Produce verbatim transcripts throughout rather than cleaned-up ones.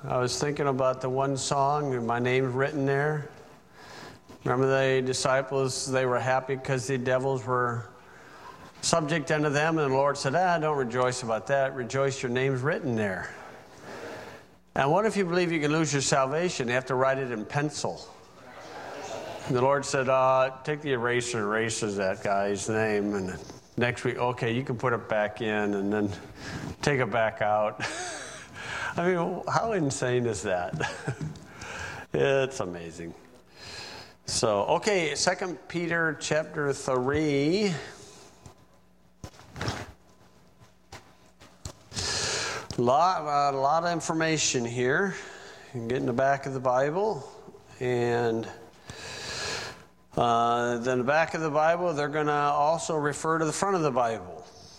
I was thinking about the one song, and my name's written there. Remember the disciples, they were happy because the devils were subject unto them, and the Lord said, ah, don't rejoice about that. Rejoice, your name's written there. And what if you believe you can lose your salvation? You have to write it in pencil. And the Lord said, uh, take the eraser, erases that guy's name, and next week, okay, you can put it back in, and then take it back out. I mean, how insane is that? It's amazing. So, okay, Second Peter chapter three. A lot, a lot of information here. You can get in the back of the Bible. And uh, then the back of the Bible, they're going to also refer to the front of the Bible.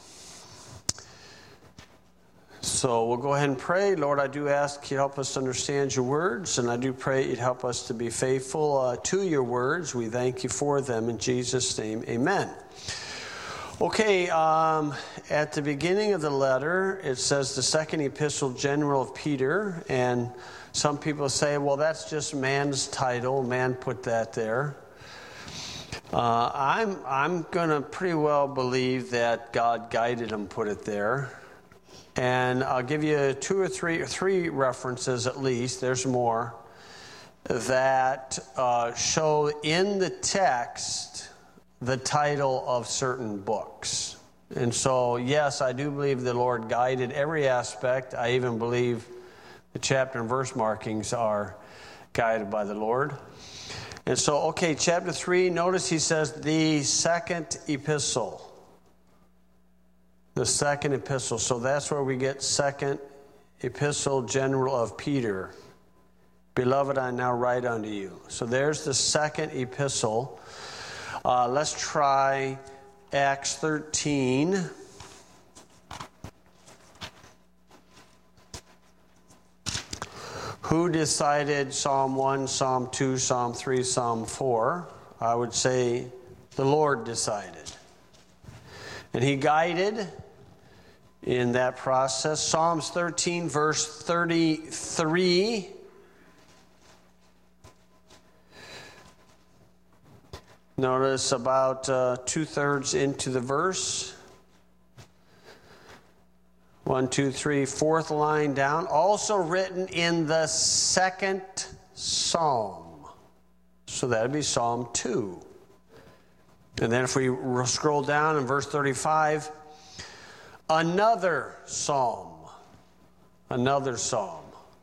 So we'll go ahead and pray. Lord, I do ask you help us to understand your words, and I do pray you'd help us to be faithful uh, to your words. We thank you for them. In Jesus' name, amen. Okay, um, at the beginning of the letter, it says the second epistle general of Peter, and some people say, well, that's just man's title. Man put that there. Uh, I'm, I'm going to pretty well believe that God guided him, put it there. And I'll give you two or three, or three references at least, there's more, that uh, show in the text the title of certain books. And so, yes, I do believe the Lord guided every aspect. I even believe the chapter and verse markings are guided by the Lord. And so, okay, chapter three, notice he says the second epistle. The second epistle. So that's where we get second epistle general of Peter. Beloved, I now write unto you. So there's the second epistle. Uh, let's try Acts thirteen. Who decided Psalm one, Psalm two, Psalm three, Psalm four? I would say the Lord decided. And he guided in that process. Psalms thirteen, verse thirty-three. Notice about uh, two-thirds into the verse. One, two, three, fourth line down. Also written in the second psalm. So that would be Psalm two. And then if we scroll down in verse thirty-five, another psalm. Another psalm.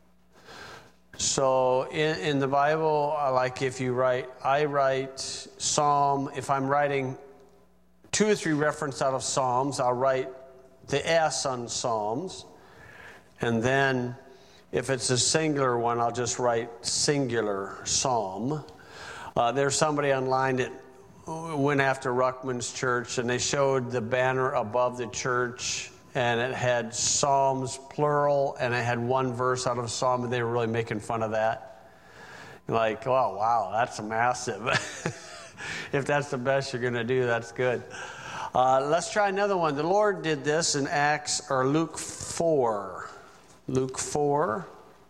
So in, in the Bible, like if you write, I write psalm, if I'm writing two or three references out of Psalms, I'll write the S on Psalms. And then if it's a singular one, I'll just write singular psalm. Uh, there's somebody online that went after Ruckman's church, and they showed the banner above the church, and it had Psalms plural, and it had one verse out of Psalm, and they were really making fun of that. Like, oh, wow, that's massive. If that's the best you're going to do, that's good. Uh, let's try another one. The Lord did this in Acts, or Luke four. Luke four.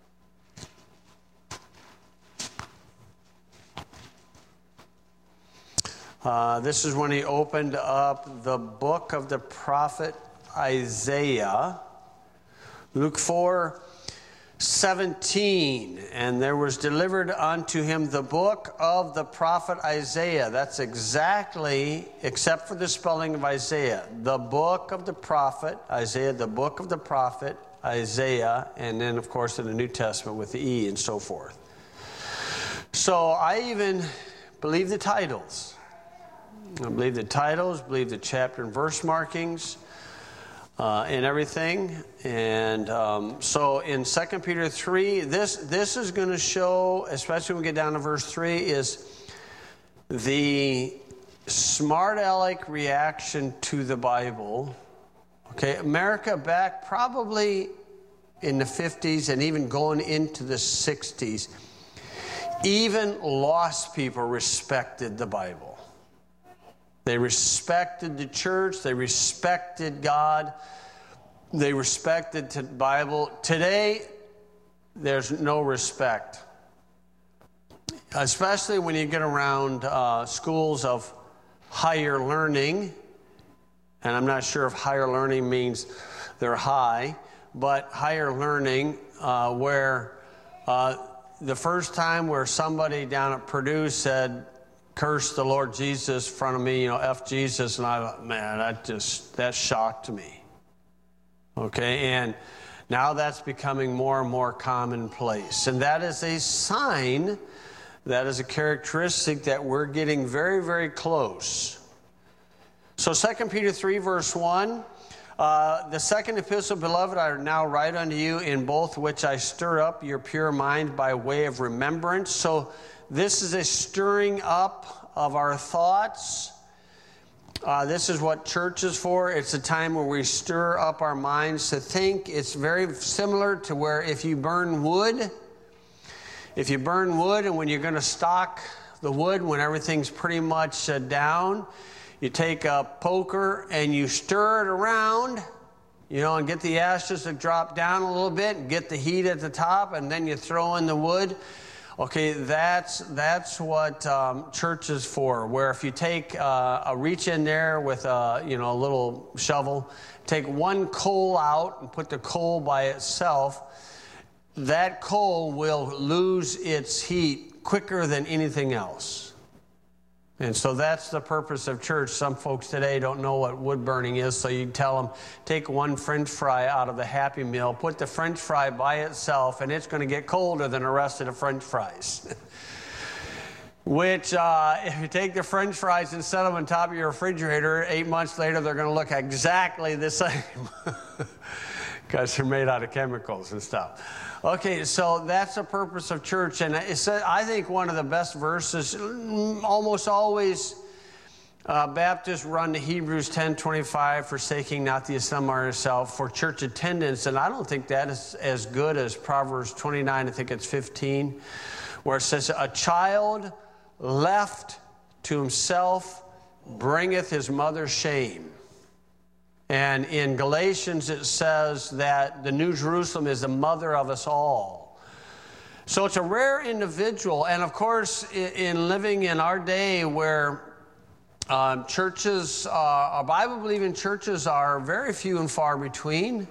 Uh, this is when he opened up the book of the prophet Isaiah. Luke four seventeen. And there was delivered unto him the book of the prophet Isaiah. That's exactly, except for the spelling of Isaiah, the book of the prophet Isaiah, the book of the prophet Isaiah, and then, of course, in the New Testament with the E and so forth. So I even believe the titles. I believe the titles, believe the chapter and verse markings, uh, and everything. And um, so in Second Peter three, this this is going to show, especially when we get down to verse three, is the smart aleck reaction to the Bible. Okay, America back probably in the fifties and even going into the sixties, even lost people respected the Bible. They respected the church. They respected God. They respected the Bible. Today, there's no respect. Especially when you get around uh, schools of higher learning, and I'm not sure if higher learning means they're high, but higher learning uh, where uh, the first time where somebody down at Purdue said, curse the Lord Jesus in front of me, you know, F Jesus, and I thought, man, that just, that shocked me. Okay, and now that's becoming more and more commonplace. And that is a sign, that is a characteristic that we're getting very, very close. So Second Peter three, verse one, uh, the second epistle, beloved, I now write unto you, in both which I stir up your pure mind by way of remembrance. So this is a stirring up of our thoughts. Uh, this is what church is for. It's a time where we stir up our minds to think. It's very similar to where if you burn wood, if you burn wood and when you're going to stock the wood, when everything's pretty much uh, down, you take a poker and you stir it around, you know, and get the ashes to drop down a little bit and get the heat at the top, and then you throw in the wood. Okay, that's that's what um, church is for, where if you take uh, a reach in there with a, you know, a little shovel, take one coal out and put the coal by itself, that coal will lose its heat quicker than anything else. And so that's the purpose of church. Some folks today don't know what wood burning is, so you tell them, take one French fry out of the Happy Meal, put the French fry by itself, and it's going to get colder than the rest of the French fries. Which, uh, if you take the French fries and set them on top of your refrigerator, eight months later, they're going to look exactly the same. Because they're made out of chemicals and stuff. Okay, so that's the purpose of church. And it's, I think one of the best verses, almost always uh, Baptists run to Hebrews ten twenty-five, forsaking not the assembly of yourself, for church attendance. And I don't think that is as good as Proverbs twenty-nine, I think it's fifteen, where it says, a child left to himself bringeth his mother shame. And in Galatians, it says that the New Jerusalem is the mother of us all. So it's a rare individual. And of course, in living in our day where um, churches, uh, Bible-believing churches are very few and far between.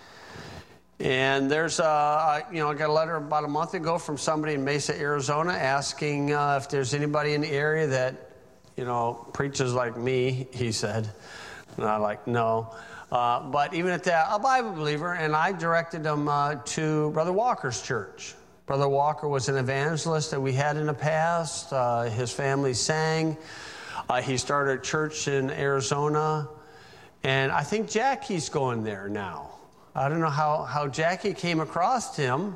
And there's, uh, you know, I got a letter about a month ago from somebody in Mesa, Arizona, asking uh, if there's anybody in the area that, you know, preaches like me, he said. And I'm like, no. Uh, but even at that, a Bible believer, and I directed them uh, to Brother Walker's church. Brother Walker was an evangelist that we had in the past. Uh, his family sang. Uh, he started a church in Arizona. And I think Jackie's going there now. I don't know how, how Jackie came across him.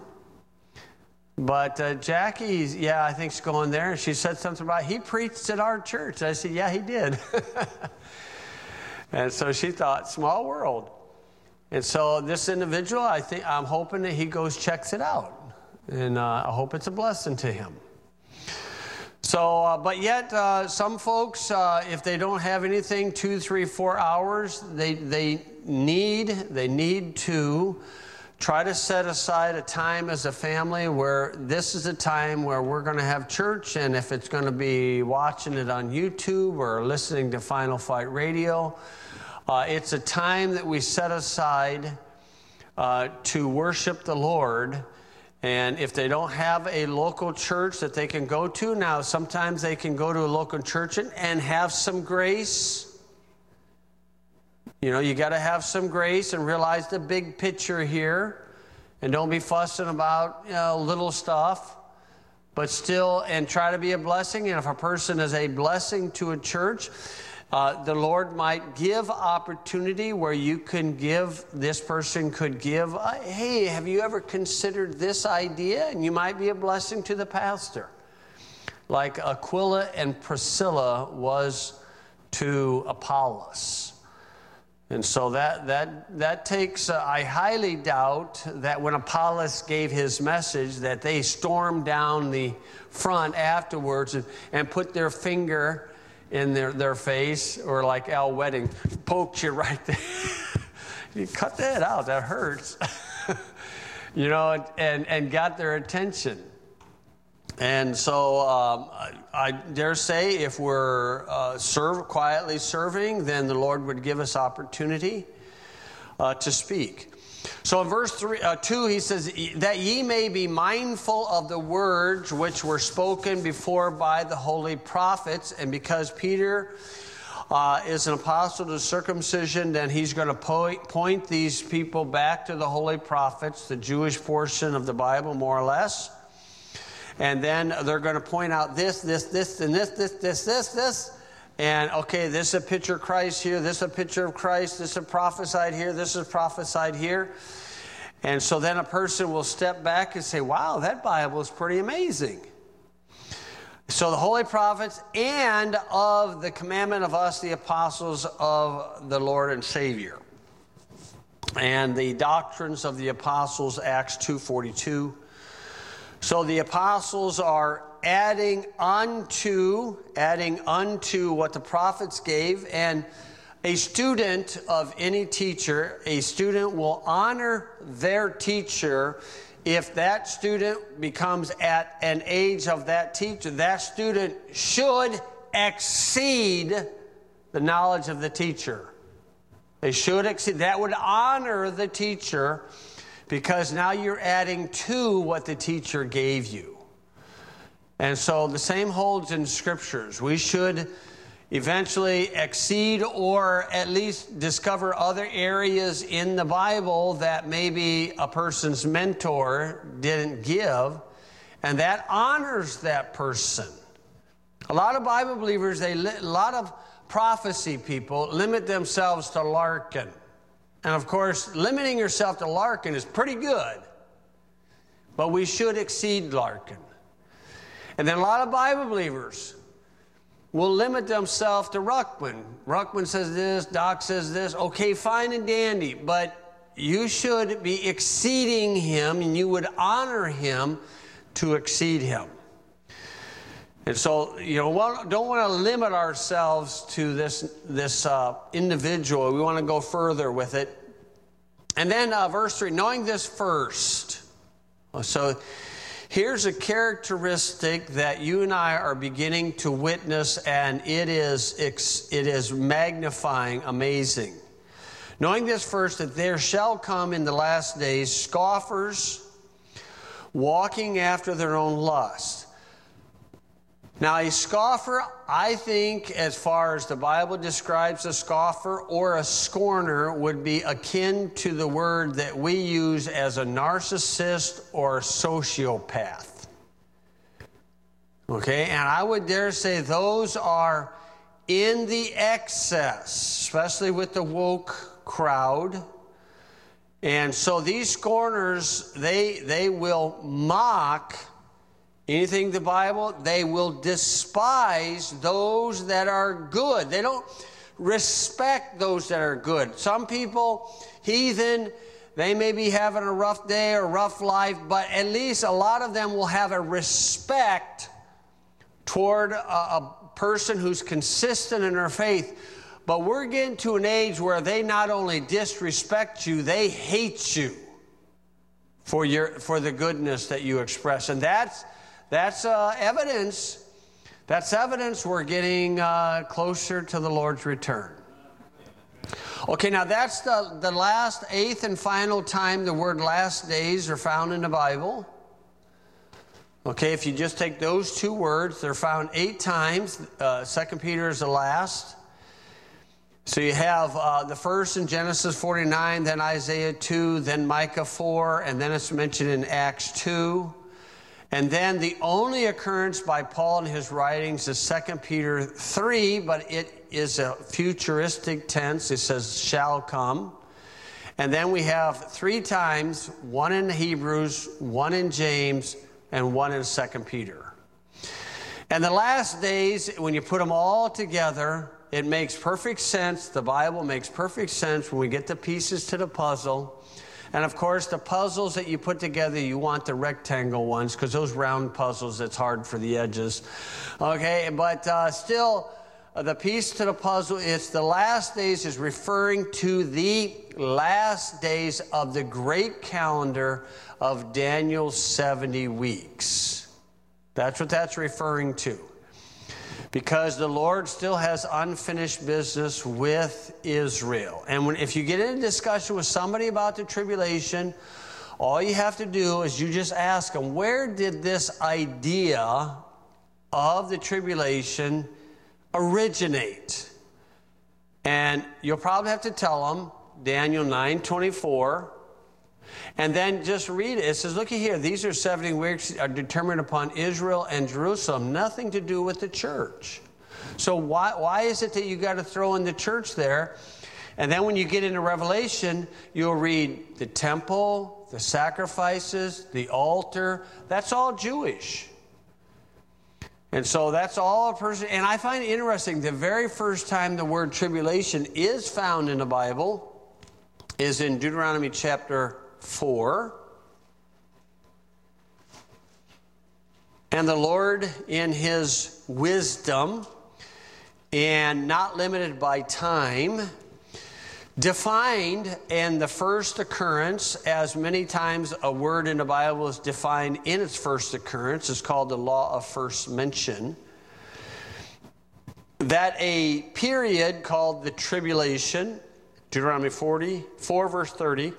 But uh, Jackie's, yeah, I think she's going there. And she said something about, he preached at our church. I said, yeah, he did. And so she thought, small world. And so this individual, I think, I'm hoping that he goes, checks it out. And uh, I hope it's a blessing to him. So, uh, but yet, uh, some folks, uh, if they don't have anything, two, three, four hours, they, they need, they need to try to set aside a time as a family where this is a time where we're going to have church, and if it's going to be watching it on YouTube or listening to Final Fight Radio, uh, it's a time that we set aside uh, to worship the Lord. And if they don't have a local church that they can go to, now sometimes they can go to a local church and, and have some grace. You know, you got to have some grace and realize the big picture here. And don't be fussing about, you know, little stuff. But still, and try to be a blessing. And if a person is a blessing to a church, uh, the Lord might give opportunity where you can give, this person could give, uh, hey, have you ever considered this idea? And you might be a blessing to the pastor. Like Aquila and Priscilla was to Apollos. And so that that that takes, uh, I highly doubt that when Apollos gave his message that they stormed down the front afterwards and, and put their finger in their, their face, or like Al Wedding, poked you right there. You cut that out, that hurts. you know, and, and got their attention. And so um, I, I dare say if we're uh, serve, quietly serving, then the Lord would give us opportunity uh, to speak. So in verse three, uh, two, he says, that ye may be mindful of the words which were spoken before by the holy prophets. And because Peter uh, is an apostle to circumcision, then he's going to point, point these people back to the holy prophets, the Jewish portion of the Bible, more or less. And then they're going to point out this, this, this, and this, this, this, this, this. And, okay, this is a picture of Christ here. This is a picture of Christ. This is prophesied here. This is prophesied here. And so then a person will step back and say, wow, that Bible is pretty amazing. So the holy prophets and of the commandment of us, the apostles of the Lord and Savior. And the doctrines of the apostles, Acts two forty-two. So the apostles are adding unto, adding unto what the prophets gave. And a student of any teacher, a student will honor their teacher if that student becomes at an age of that teacher. That student should exceed the knowledge of the teacher. They should exceed. That would honor the teacher, because now you're adding to what the teacher gave you. And so the same holds in scriptures. We should eventually exceed or at least discover other areas in the Bible that maybe a person's mentor didn't give, and that honors that person. A lot of Bible believers, they a lot of prophecy people limit themselves to Larkin. And of course, limiting yourself to Larkin is pretty good, but we should exceed Larkin. And then a lot of Bible believers will limit themselves to Ruckman. Ruckman says this, Doc says this. Okay, fine and dandy, but you should be exceeding him, and you would honor him to exceed him. And so, you know, we don't want to limit ourselves to this, this uh, individual. We want to go further with it. And then uh, verse three, knowing this first. So here's a characteristic that you and I are beginning to witness, and it is, it is magnifying, amazing. Knowing this first, that there shall come in the last days scoffers, walking after their own lust. Now, a scoffer, I think, as far as the Bible describes a scoffer or a scorner, would be akin to the word that we use as a narcissist or a sociopath. Okay, and I would dare say those are in the excess, especially with the woke crowd. And so these scorners, they, they will mock anything the Bible. They will despise those that are good. They don't respect those that are good. Some people, heathen, they may be having a rough day or rough life, but at least a lot of them will have a respect toward a, a person who's consistent in their faith. But we're getting to an age where they not only disrespect you, they hate you for your for the goodness that you express. And that's That's uh, evidence. That's evidence we're getting uh, closer to the Lord's return. Okay, now that's the, the last, eighth and final time the word last days are found in the Bible. Okay, if you just take those two words, they're found eight times. Uh, Second Peter is the last. So you have uh, the first in Genesis forty-nine, then Isaiah two, then Micah four, and then it's mentioned in Acts two. And then the only occurrence by Paul in his writings is Second Peter three, but it is a futuristic tense. It says, shall come. And then we have three times, one in Hebrews, one in James, and one in Second Peter. And the last days, when you put them all together, it makes perfect sense. The Bible makes perfect sense when we get the pieces to the puzzle. And of course, the puzzles that you put together, you want the rectangle ones, because those round puzzles, it's hard for the edges. Okay, but uh, still, the piece to the puzzle, it's the last days is referring to the last days of the great calendar of Daniel's seventy weeks. That's what that's referring to. Because the Lord still has unfinished business with Israel. And when, if you get in a discussion with somebody about the tribulation, all you have to do is you just ask them, where did this idea of the tribulation originate? And you'll probably have to tell them Daniel nine twenty-four, and then just read it. It says, look here, these are seventy weeks are determined upon Israel and Jerusalem, nothing to do with the church. So why why is it that you got to throw in the church there? And then when you get into Revelation, you'll read the temple, the sacrifices, the altar. That's all Jewish. And so that's all a person. And I find it interesting, the very first time the word tribulation is found in the Bible is in Deuteronomy chapter four. And the Lord, in his wisdom, and not limited by time, defined in the first occurrence, as many times a word in the Bible is defined in its first occurrence, it's called the law of first mention, that a period called the tribulation, Deuteronomy forty-four, verse thirty,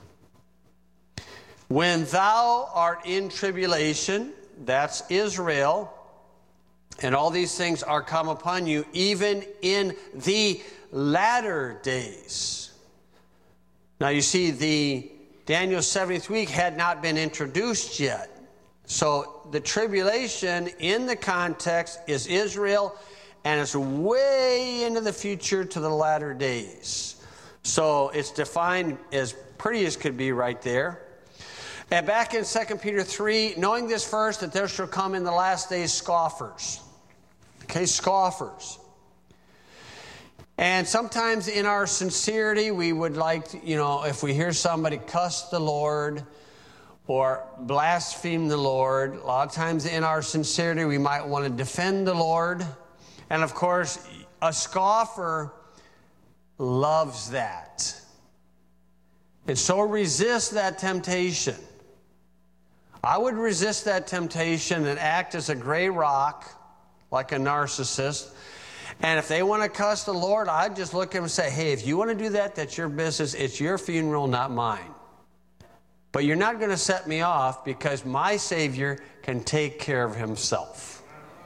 when thou art in tribulation, that's Israel, and all these things are come upon you, even in the latter days. Now you see, the Daniel's seventieth week had not been introduced yet. So the tribulation in the context is Israel, and it's way into the future to the latter days. So it's defined as pretty as could be right there. And back in Second Peter three, knowing this first, that there shall come in the last days scoffers. Okay, scoffers. And sometimes in our sincerity, we would like to, you know, if we hear somebody cuss the Lord or blaspheme the Lord, a lot of times in our sincerity, we might want to defend the Lord. And of course, a scoffer loves that. And so resist that temptation. I would resist that temptation and act as a gray rock, like a narcissist. And if they want to cuss the Lord, I'd just look at them and say, hey, if you want to do that, that's your business. It's your funeral, not mine. But you're not going to set me off, because my Savior can take care of himself.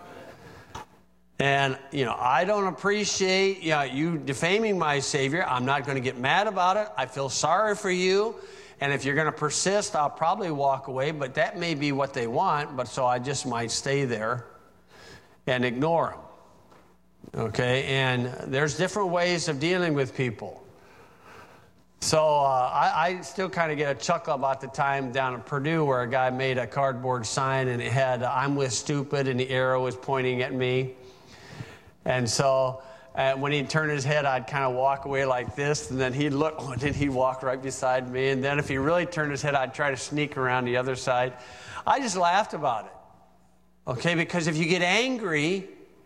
And, you know, I don't appreciate you know, you defaming my Savior. I'm not going to get mad about it. I feel sorry for you. And if you're going to persist, I'll probably walk away. But that may be what they want. But so I just might stay there and ignore them. Okay? And there's different ways of dealing with people. So uh, I, I still kind of get a chuckle about the time down at Purdue where a guy made a cardboard sign and it had, I'm with stupid, and the arrow was pointing at me. And so uh, when he'd turn his head, I'd kind of walk away like this, and then he'd look, and then he'd walk right beside me. And then if he really turned his head, I'd try to sneak around the other side. I just laughed about it. Okay, because if you get angry,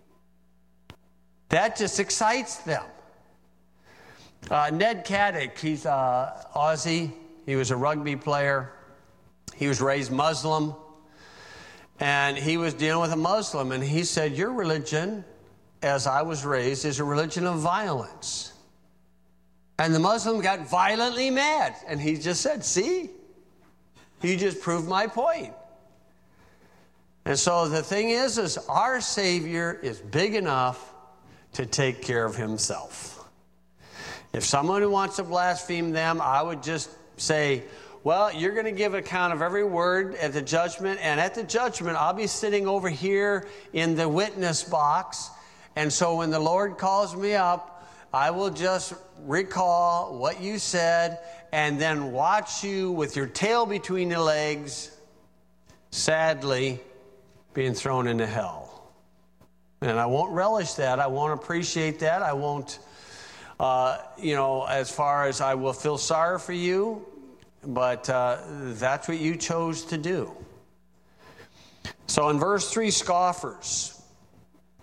that just excites them. Uh, Ned Caddick, he's uh, Aussie. He was a rugby player. He was raised Muslim. And he was dealing with a Muslim. And he said, your religion, as I was raised, is a religion of violence. And the Muslim got violently mad. And he just said, see, you just proved my point. And so the thing is, is our Savior is big enough to take care of himself. If someone who wants to blaspheme them, I would just say, well, you're going to give account of every word at the judgment. And at the judgment, I'll be sitting over here in the witness box. And so when the Lord calls me up, I will just recall what you said and then watch you with your tail between your legs, sadly, being thrown into hell. And I won't relish that. I won't appreciate that. I won't, uh, you know, as far as I will feel sorry for you, but uh, that's what you chose to do. So in verse three, scoffers.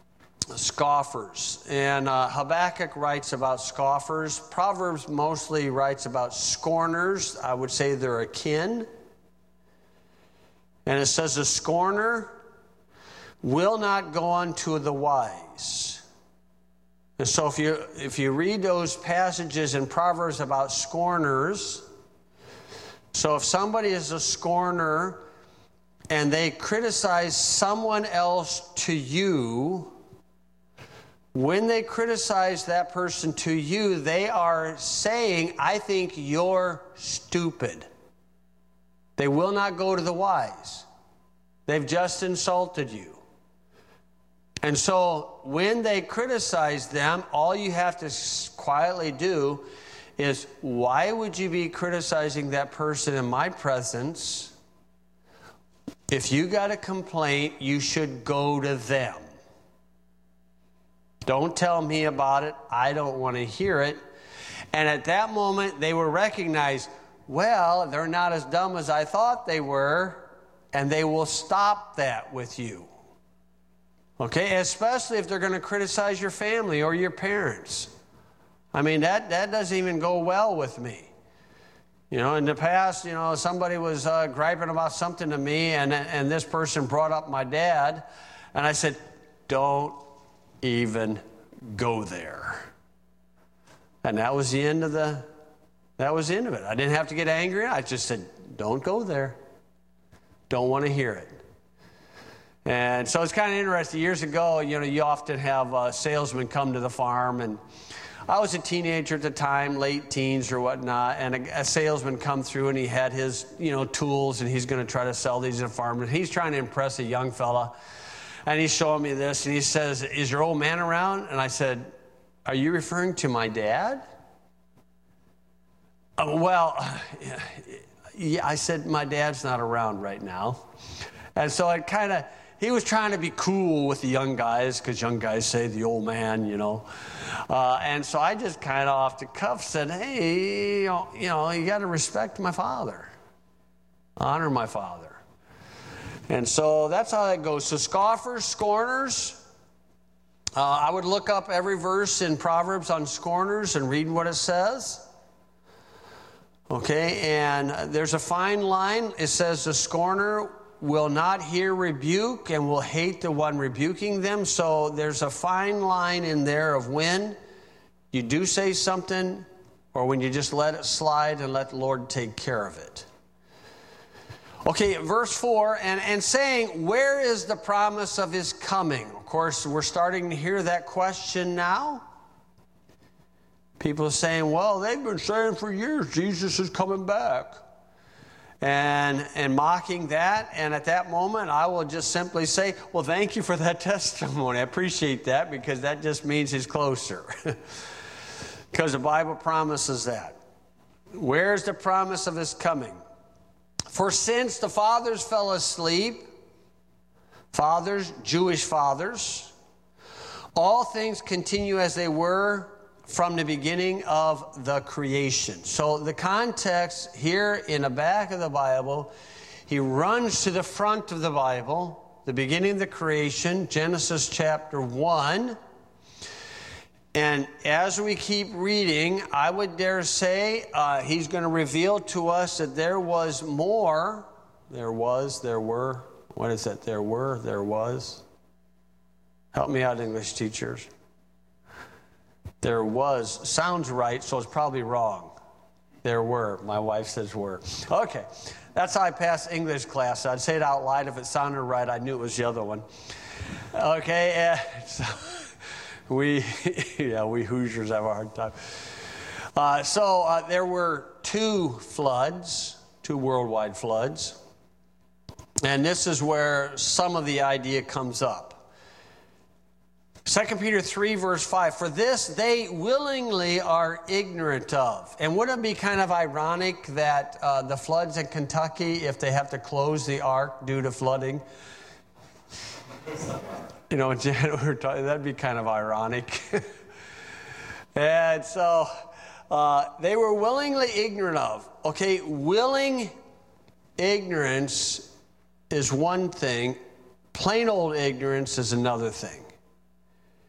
scoffers. And uh, Habakkuk writes about scoffers. Proverbs mostly writes about scorners. I would say they're akin. And it says, a scorner will not go unto the wise. And so if you, if you read those passages in Proverbs about scorners, so if somebody is a scorner and they criticize someone else to you, when they criticize that person to you, they are saying, I think you're stupid. They will not go to the wise. They've just insulted you. And so when they criticize them, all you have to quietly do is, why would you be criticizing that person in my presence? If you got a complaint, you should go to them. Don't tell me about it. I don't want to hear it. And at that moment, they will recognize, well, they're not as dumb as I thought they were, and they will stop that with you. Okay? Especially if they're going to criticize your family or your parents. I mean, that, that doesn't even go well with me. You know, in the past, you know, somebody was uh, griping about something to me, and, and this person brought up my dad, and I said, don't even go there. And that was the end of the, that was the end of it. I didn't have to get angry. I just said, don't go there. Don't want to hear it. And so it's kind of interesting. Years ago, you know, you often have uh, salesmen come to the farm, and I was a teenager at the time, late teens or whatnot, and a, a salesman come through, and he had his, you know, tools, and he's going to try to sell these at a farm, and he's trying to impress a young fella. And he's showing me this, and he says, is your old man around? And I said, are you referring to my dad? Uh, well, yeah, I said, my dad's not around right now. And so I kind of, he was trying to be cool with the young guys, because young guys say the old man, you know. Uh, and so I just kind of off the cuff said, hey, you know, you know, you got to respect my father. Honor my father. And so that's how that goes. So scoffers, scorners. Uh, I would look up every verse in Proverbs on scorners and read what it says. Okay, and there's a fine line. It says the scorner will not hear rebuke and will hate the one rebuking them. So there's a fine line in there of when you do say something or when you just let it slide and let the Lord take care of it. Okay, verse four, and, and saying, where is the promise of his coming? Of course, we're starting to hear that question now. People are saying, well, they've been saying for years, Jesus is coming back. And, and mocking that, and at that moment, I will just simply say, well, thank you for that testimony. I appreciate that, because that just means he's closer. Because the Bible promises that. Where's the promise of his coming? For since the fathers fell asleep, fathers, Jewish fathers, all things continue as they were from the beginning of the creation. So the context here in the back of the Bible, he runs to the front of the Bible, the beginning of the creation, Genesis chapter one. And as we keep reading, I would dare say uh, he's going to reveal to us that there was more. There was, there were. What is that? There were, there was. Help me out, English teachers. There was. Sounds right, so it's probably wrong. There were. My wife says were. Okay. That's how I passed English class. I'd say it out loud. If it sounded right, I knew it was the other one. Okay. Uh, so we, yeah, we Hoosiers have a hard time. Uh, so uh, there were two floods, two worldwide floods. And this is where some of the idea comes up. Second Peter three, verse five, for this they willingly are ignorant of. And wouldn't it be kind of ironic that uh, the floods in Kentucky, if they have to close the ark due to flooding, you know, that'd be kind of ironic. And so uh, they were willingly ignorant of. Okay, willing ignorance is one thing. Plain old ignorance is another thing.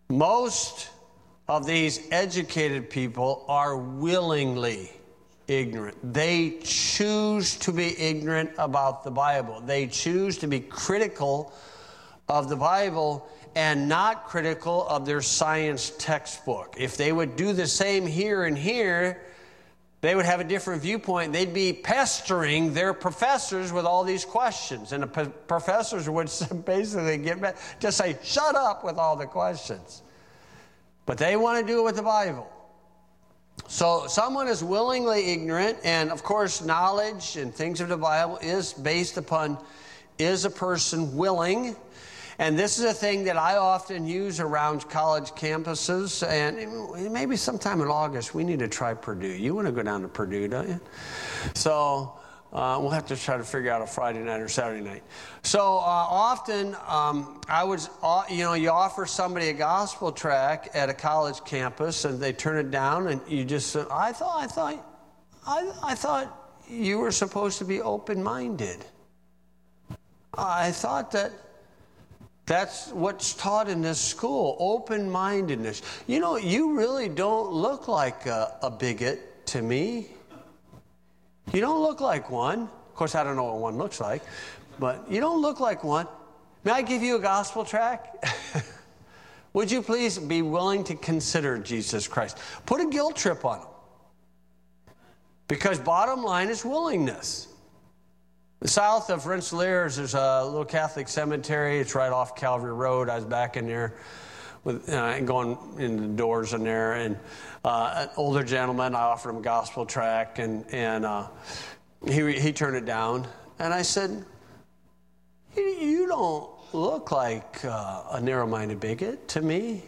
Most of these educated people are willingly ignorant. They choose to be ignorant about the Bible. They choose to be critical of the Bible and not critical of their science textbook. If they would do the same here and here, they would have a different viewpoint. They'd be pestering their professors with all these questions. And the p- professors would basically get back, just say, shut up with all the questions. But they want to do it with the Bible. So someone is willingly ignorant, and of course knowledge and things of the Bible is based upon, is a person willing? And this is a thing that I often use around college campuses, and maybe sometime in August we need to try Purdue. You want to go down to Purdue, don't you? So uh, we'll have to try to figure out a Friday night or Saturday night. So uh, often um, I would, uh, you know, you offer somebody a gospel tract at a college campus, and they turn it down, and you just say, I thought, I thought, I, I thought you were supposed to be open-minded. I thought that. That's what's taught in this school, open-mindedness. You know, you really don't look like a, a bigot to me. You don't look like one. Of course, I don't know what one looks like, but you don't look like one. May I give you a gospel tract? Would you please be willing to consider Jesus Christ? Put a guilt trip on them. Because bottom line is willingness. South of Rensselaers, there's a little Catholic cemetery. It's right off Calvary Road. I was back in there with uh, going in the doors in there, and uh, an older gentleman, I offered him a gospel tract, and and uh, he he turned it down. And I said, "You, you don't look like uh, a narrow-minded bigot to me."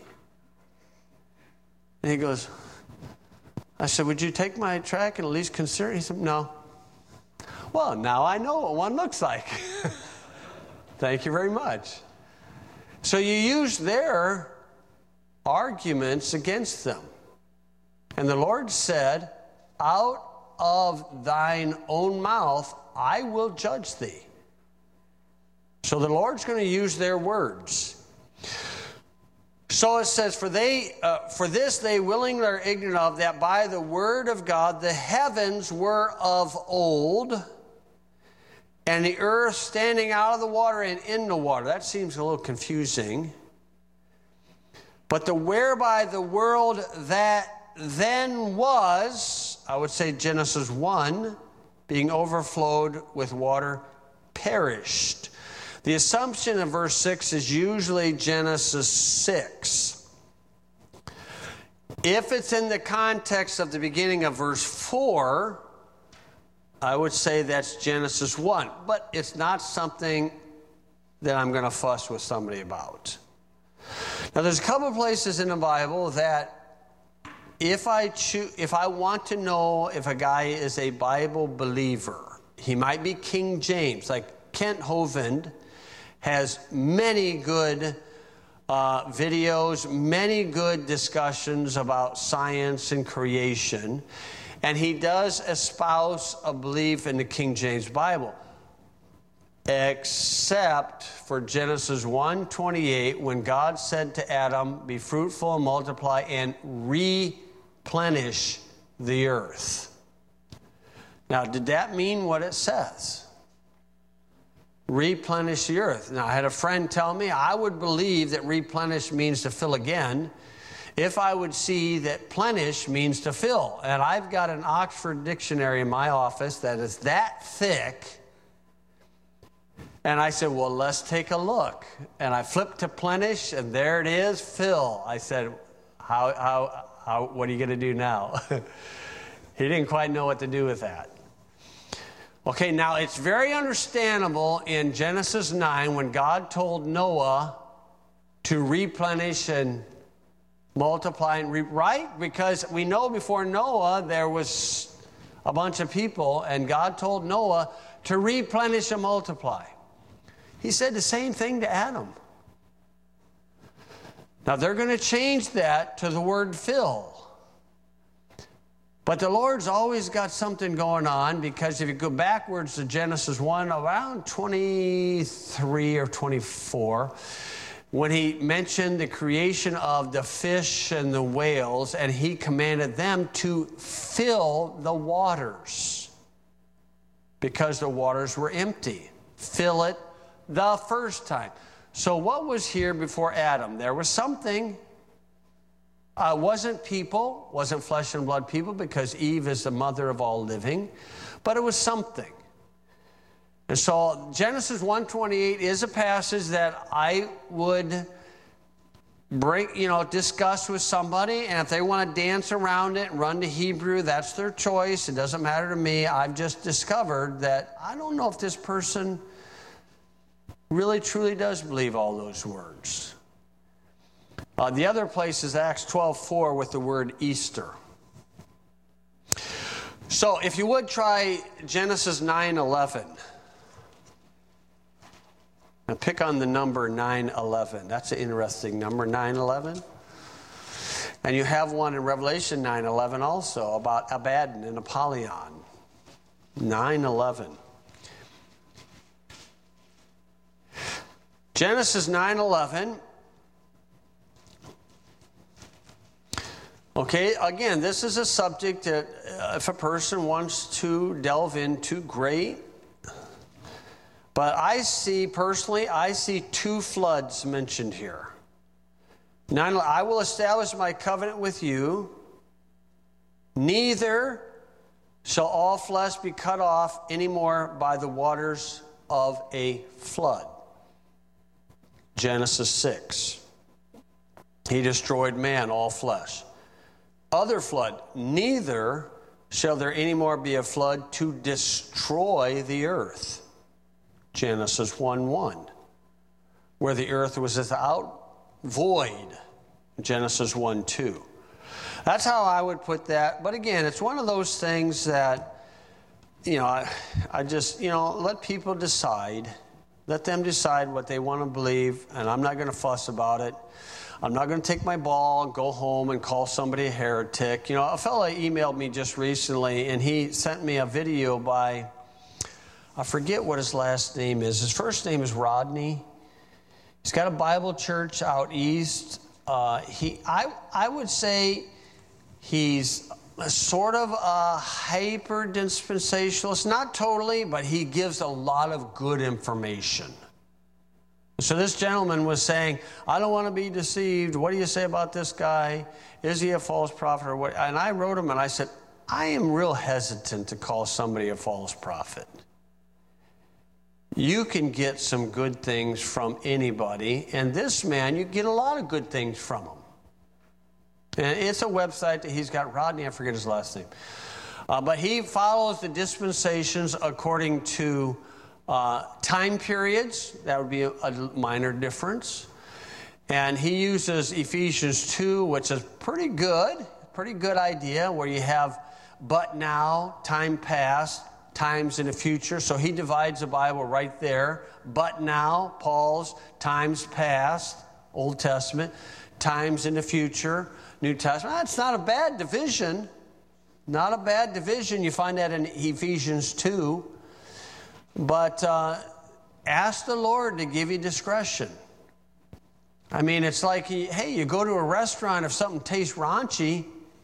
And he goes, I said, "Would you take my tract and at least consider it?" He said, "No." Well, now I know what one looks like. Thank you very much. So you use their arguments against them. And the Lord said, out of thine own mouth I will judge thee. So the Lord's going to use their words. So it says, for they, uh, for this they willingly are ignorant of, that by the word of God the heavens were of old, and the earth standing out of the water and in the water. That seems a little confusing. But the whereby the world that then was, I would say Genesis one, being overflowed with water, perished. The assumption in verse six is usually Genesis six. If it's in the context of the beginning of verse four, I would say that's Genesis one. But it's not something that I'm going to fuss with somebody about. Now, there's a couple of places in the Bible that if I choose, if I want to know if a guy is a Bible believer, he might be King James, like Kent Hovind has many good uh, videos, many good discussions about science and creation, and he does espouse a belief in the King James Bible, except for Genesis one twenty-eight, when God said to Adam, be fruitful and multiply and replenish the earth. Now, did that mean what it says? Replenish the earth. Now, I had a friend tell me I would believe that replenish means to fill again if I would see that plenish means to fill. And I've got an Oxford dictionary in my office that is that thick. And I said, well, let's take a look. And I flipped to plenish, and there it is, fill. I said, how, how, how, what are you going to do now? He didn't quite know what to do with that. Okay, now it's very understandable in Genesis nine when God told Noah to replenish and multiply and re- right? Because we know before Noah there was a bunch of people, and God told Noah to replenish and multiply. He said the same thing to Adam. Now they're going to change that to the word fill. But the Lord's always got something going on, because if you go backwards to Genesis one, around twenty-three or twenty-four, when he mentioned the creation of the fish and the whales, and he commanded them to fill the waters because the waters were empty. Fill it the first time. So what was here before Adam? There was something. Uh, wasn't people, wasn't flesh and blood people, because Eve is the mother of all living, but it was something. And so Genesis one twenty-eight is a passage that I would bring, you know, discuss with somebody, and if they want to dance around it and run to Hebrew, that's their choice. It doesn't matter to me. I've just discovered that I don't know if this person really truly does believe all those words. Uh, the other place is Acts twelve four with the word Easter. So if you would try Genesis nine eleven. Now pick on the number nine eleven. That's an interesting number, nine eleven. And you have one in Revelation nine eleven also about Abaddon and Apollyon. nine eleven. Genesis nine eleven. Okay, again, this is a subject that uh, if a person wants to delve into, great. But I see, personally, I see two floods mentioned here. Nine, I will establish my covenant with you. Neither shall all flesh be cut off anymore by the waters of a flood. Genesis six. He destroyed man, all flesh. Other flood. Neither shall there anymore be a flood to destroy the earth. Genesis one one, where the earth was without void. Genesis one two. That's how I would put that. But again, it's one of those things that, you know, I, I just, you know, let people decide. Let them decide what they want to believe, and I'm not going to fuss about it. I'm not going to take my ball and go home and call somebody a heretic. You know, a fellow emailed me just recently, and he sent me a video by, I forget what his last name is. His first name is Rodney. He's got a Bible church out east. Uh, he, I, I would say he's a sort of a hyper-dispensationalist. Not totally, but he gives a lot of good information. So this gentleman was saying, I don't want to be deceived. What do you say about this guy? Is he a false prophet or what? And I wrote him and I said, I am real hesitant to call somebody a false prophet. You can get some good things from anybody, and this man, you get a lot of good things from him. And it's a website that he's got, Rodney, I forget his last name. Uh, but he follows the dispensations according to uh, time periods. That would be a, a minor difference. And he uses Ephesians two, which is pretty good, pretty good idea, where you have but now, time past, times in the future. So he divides the Bible right there. But now, Paul's times past, Old Testament, times in the future, New Testament. That's not a bad division. Not a bad division. You find that in Ephesians two. But uh, ask the Lord to give you discretion. I mean, it's like, he, hey, you go to a restaurant, if something tastes raunchy,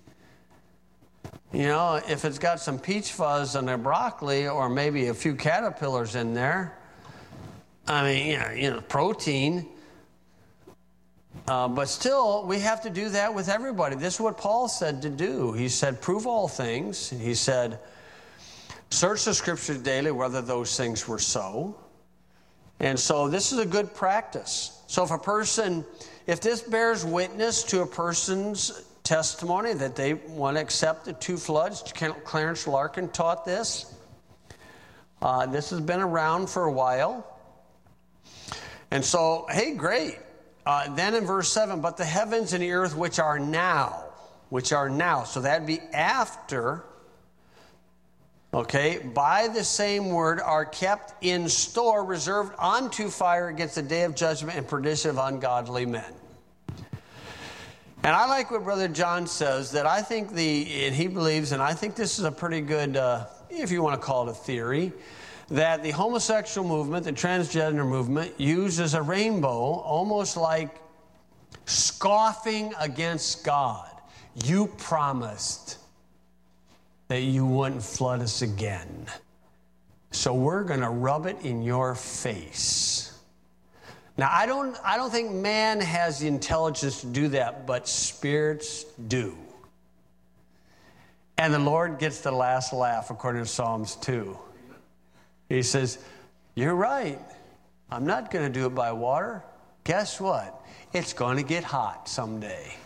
you know, if it's got some peach fuzz on their broccoli or maybe a few caterpillars in there, I mean, you know, you know protein. Uh, but still, we have to do that with everybody. This is what Paul said to do. He said, prove all things. He said, search the scriptures daily whether those things were so. And so this is a good practice. So if a person, if this bears witness to a person's testimony that they want to accept the two floods, Clarence Larkin taught this. Uh, this has been around for a while. And so, hey, great. Uh, then in verse seven, but the heavens and the earth which are now, which are now. So that'd be after, okay, by the same word are kept in store, reserved unto fire against the day of judgment and perdition of ungodly men. And I like what Brother John says, that I think the, and he believes, and I think this is a pretty good, uh, if you want to call it a theory, that the homosexual movement, the transgender movement, uses a rainbow almost like scoffing against God. You promised that you wouldn't flood us again. So we're going to rub it in your face. Now, I don't, I don't think man has the intelligence to do that, but spirits do. And the Lord gets the last laugh, according to Psalms two. He says, you're right. I'm not going to do it by water. Guess what? It's going to get hot someday.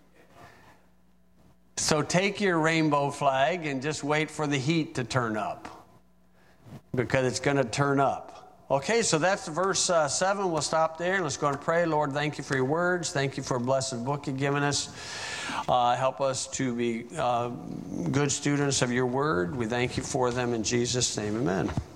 So take your rainbow flag and just wait for the heat to turn up, because it's going to turn up. Okay, so that's verse uh, seven. We'll stop there and let's go and pray. Lord, thank you for your words. Thank you for a blessed book you've given us. Uh, help us to be uh, good students of your word. We thank you for them in Jesus' name. Amen.